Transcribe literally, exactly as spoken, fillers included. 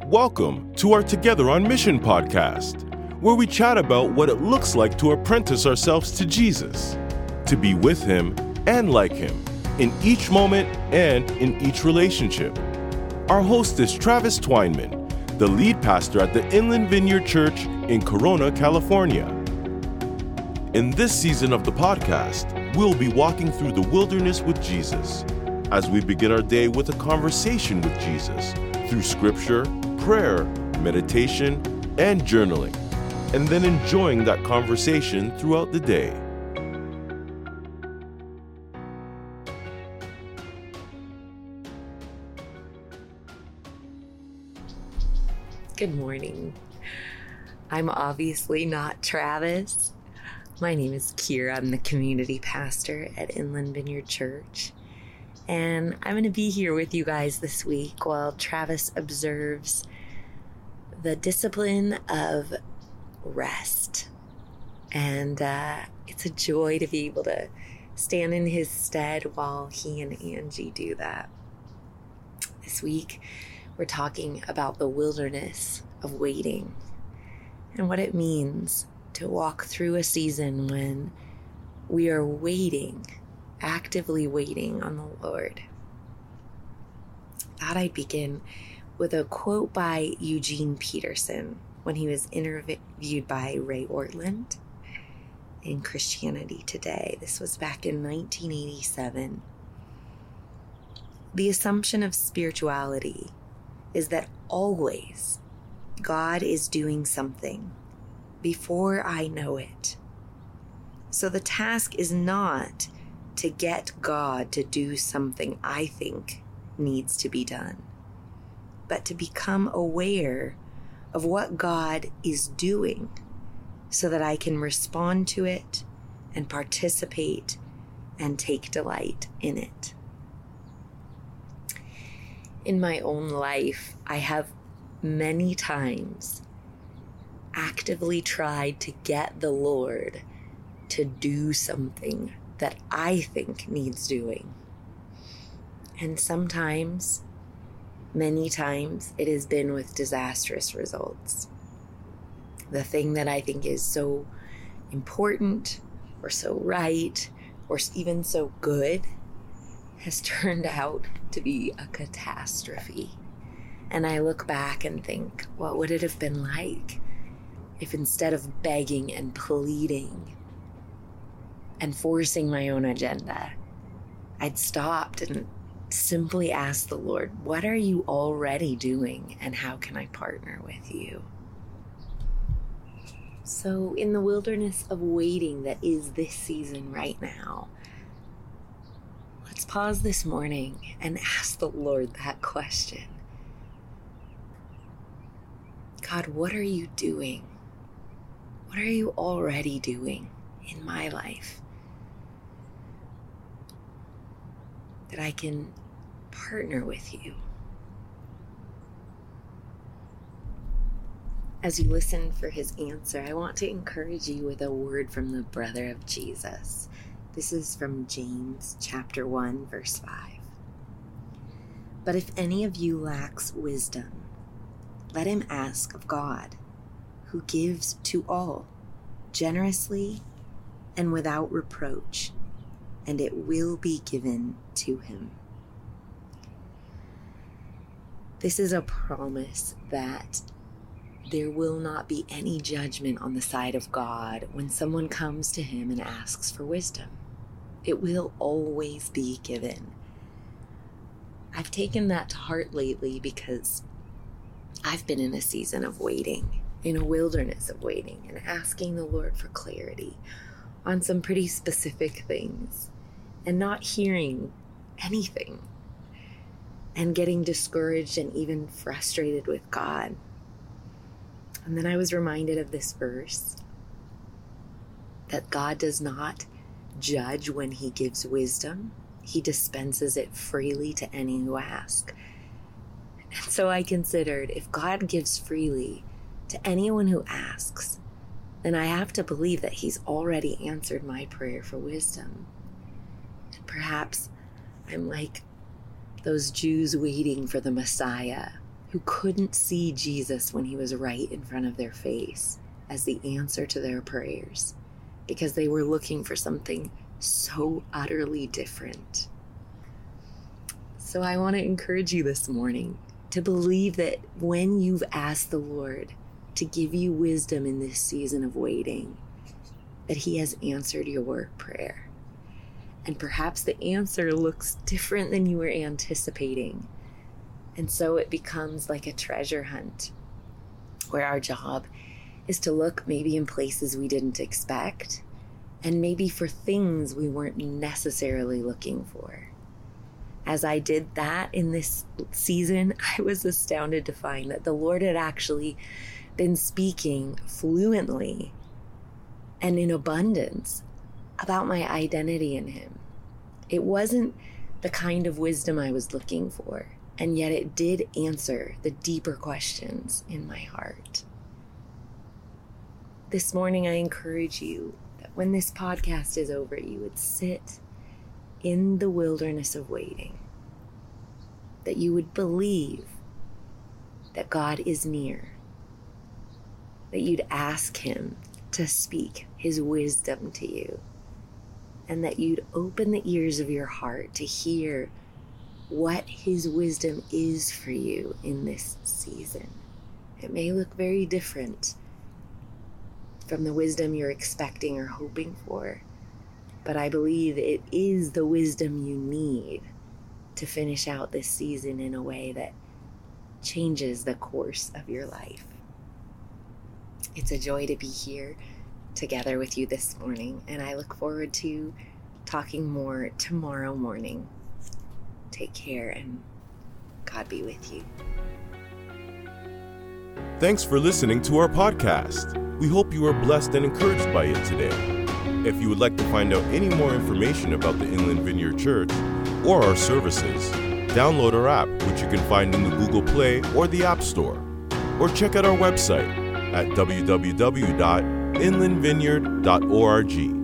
Welcome to our Together on Mission podcast, where we chat about what it looks like to apprentice ourselves to Jesus, to be with Him and like Him in each moment and in each relationship. Our host is Travis Twineman, the lead pastor at the Inland Vineyard Church in Corona, California. In this season of the podcast, we'll be walking through the wilderness with Jesus as we begin our day with a conversation with Jesus through scripture, prayer, meditation, and journaling, and then enjoying that conversation throughout the day. Good morning. I'm obviously not Travis. My name is Kira. I'm the community pastor at Inland Vineyard Church. And I'm going to be here with you guys this week while Travis observes the discipline of rest. And uh, it's a joy to be able to stand in his stead while he and Angie do that. This week, we're talking about the wilderness of waiting and what it means to walk through a season when we are waiting, actively waiting on the Lord. Thought I'd begin with a quote by Eugene Peterson when he was interviewed by Ray Ortlund in Christianity Today. This was back in nineteen eighty-seven. The assumption of spirituality is that always God is doing something before I know it. So the task is not to get God to do something I think needs to be done, but to become aware of what God is doing so that I can respond to it and participate and take delight in it. In my own life, I have many times actively tried to get the Lord to do something that I think needs doing. And sometimes, many times, it has been with disastrous results. The thing that I think is so important or so right or even so good has turned out to be a catastrophe. And I look back and think, what would it have been like if instead of begging and pleading and forcing my own agenda, I'd stopped and simply asked the Lord, what are you already doing and how can I partner with you? So in the wilderness of waiting that is this season right now, let's pause this morning and ask the Lord that question. God, what are you doing? What are you already doing in my life that I can partner with you? As you listen for his answer, I want to encourage you with a word from the brother of Jesus. This is from James chapter one, verse five. But if any of you lacks wisdom, let him ask of God, who gives to all generously and without reproach, and it will be given to him. This is a promise that there will not be any judgment on the side of God when someone comes to him and asks for wisdom. It will always be given. I've taken that to heart lately because I've been in a season of waiting, in a wilderness of waiting, and asking the Lord for clarity on some pretty specific things and not hearing anything and getting discouraged and even frustrated with God. And then I was reminded of this verse that God does not judge when he gives wisdom. He dispenses it freely to any who ask. And so I considered, if God gives freely to anyone who asks, then I have to believe that he's already answered my prayer for wisdom. And perhaps I'm like those Jews waiting for the Messiah who couldn't see Jesus when he was right in front of their face as the answer to their prayers because they were looking for something so utterly different. So I want to encourage you this morning to believe that when you've asked the Lord to give you wisdom in this season of waiting, that he has answered your prayer. And perhaps the answer looks different than you were anticipating. And so it becomes like a treasure hunt where our job is to look maybe in places we didn't expect and maybe for things we weren't necessarily looking for. As I did that in this season, I was astounded to find that the Lord had actually been speaking fluently and in abundance about my identity in him. It wasn't the kind of wisdom I was looking for, and yet it did answer the deeper questions in my heart. This morning, I encourage you that when this podcast is over, you would sit in the wilderness of waiting, that you would believe that God is near, that you'd ask him to speak his wisdom to you, and that you'd open the ears of your heart to hear what his wisdom is for you in this season. It may look very different from the wisdom you're expecting or hoping for, but I believe it is the wisdom you need to finish out this season in a way that changes the course of your life. It's a joy to be here together with you this morning, and I look forward to talking more tomorrow morning. Take care, and God be with you. Thanks for listening to our podcast. We hope you are blessed and encouraged by it today. If you would like to find out any more information about the Inland Vineyard Church or our services, download our app, which you can find in the Google Play or the App Store, or check out our website at w w w dot inland vineyard dot org.